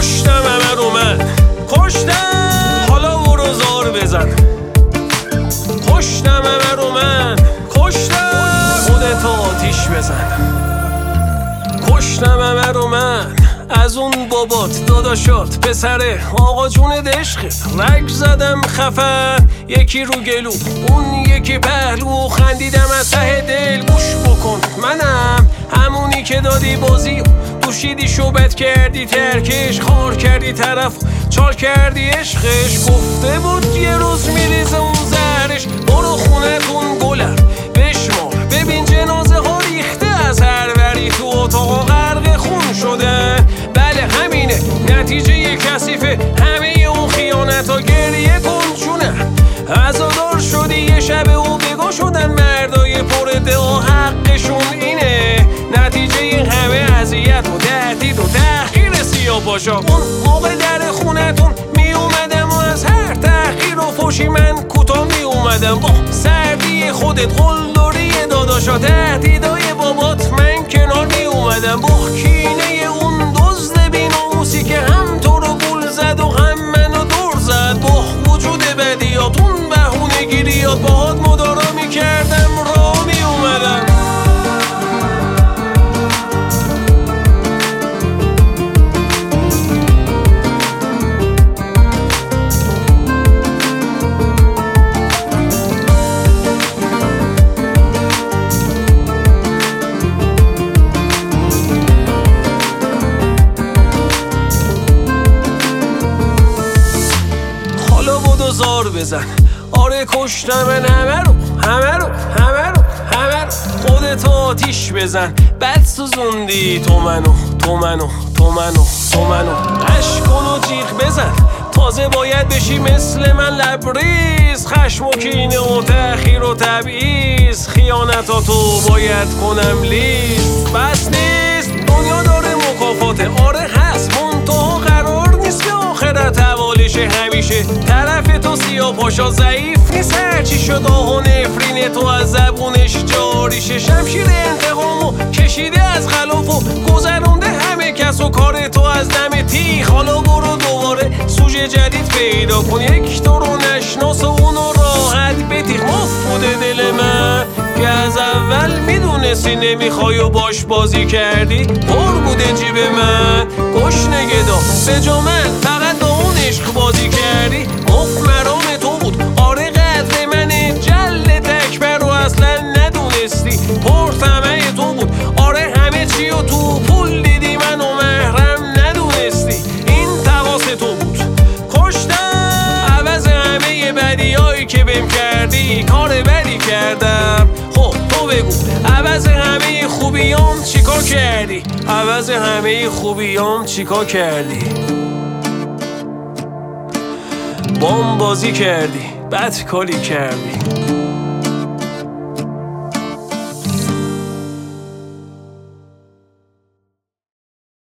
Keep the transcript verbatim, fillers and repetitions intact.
کشتم همه رو من کشتم، حالا برو زار بزن. کشتم همه رو من کشتم، خودتو آتیش بزن. کشتم همه رو من، از اون بابات داداشات پسره آقا جون دشخت رگ زدم خفن، یکی رو گلو اون یکی پهلو، خندیدم از ته دل. گوش بکن منم همونی که دادی بازی دوشیدی شوبت کردی ترکش، خار کردی طرف چال کردی عشقش. گفته بود یه روز میریزه اون زهرش، برو خونه تون گلم بشمار ببین جنازه ها ریخته از هر وری تو اتاق غرق خون شدن. بله همینه نتیجه کثیفه همه اون خیانت ها، گریه کن جونم عزادار شدی یه شب او بگو شدن مردای پر ادعا، حقشون اینه نتیجه این همه اذیت و تهدید و تحقیر سیاه پاشا. اون موقع در خونتون می اومدم و از هر تحقیر و فوشی من کوتاه می اومدم، با سردی خودت قلدری داداشا تهدیدای بابات من کنار می اومدم، با کینه اون دزد بی‌ناموسی که هم تو رو گول زد و هم منو دور زد، با وجود بدیات اون بهونه گیریات باهات مدارا می کردم را می اومدم. زار بزن آره کشتم من همه رو همه رو همه رو همه رو، خودتو آتیش بزن. بد سوزوندی تو منو تو منو تو منو تو منو، عشق کن و جیغ بزن تازه باید بشی مثل من لبریز، خشم و کینه و تأخیر و تبعیض، خیانتاتو باید کنم لیست. بس نیست دنیا داره مکافاته آره هست، منتها قرار نیست که آخرت حوالشه همیشه طرف تو سیاه پاشا ضعیف نیست، هرچی شد آه و نفرین تو از زبونش جاریشه. شمشیر انتقامو کشیده از خلاف و گذرونده همه کس و کار تو از دم تیخ، حالا برو دوباره سوژه جدید پیدا کن، یک تو رو نشناس و اونو راحت بتیخ. مفت بوده دل من که از اول میدونستی نمیخوای و باش بازی کردی، پر بوده جیب من گشنه گدا به جا من فقط با اون عشق بازی کردی. مفت مرام تو بود آره قدر من جل تکبر رو اصلا ندونستی، پر طمع تو بود آره همه چی و تو پول دیدی منو محرم ندونستی، این تقاس تو بود کشتم عوض همه بدیایی که بهم کردی، کار بدی کردم. خب تو بگو عوض همه خوبیام چیکار کردی، عوض همه خوبیام چیکار کردی. بام بازی کردی بد کاری کردی.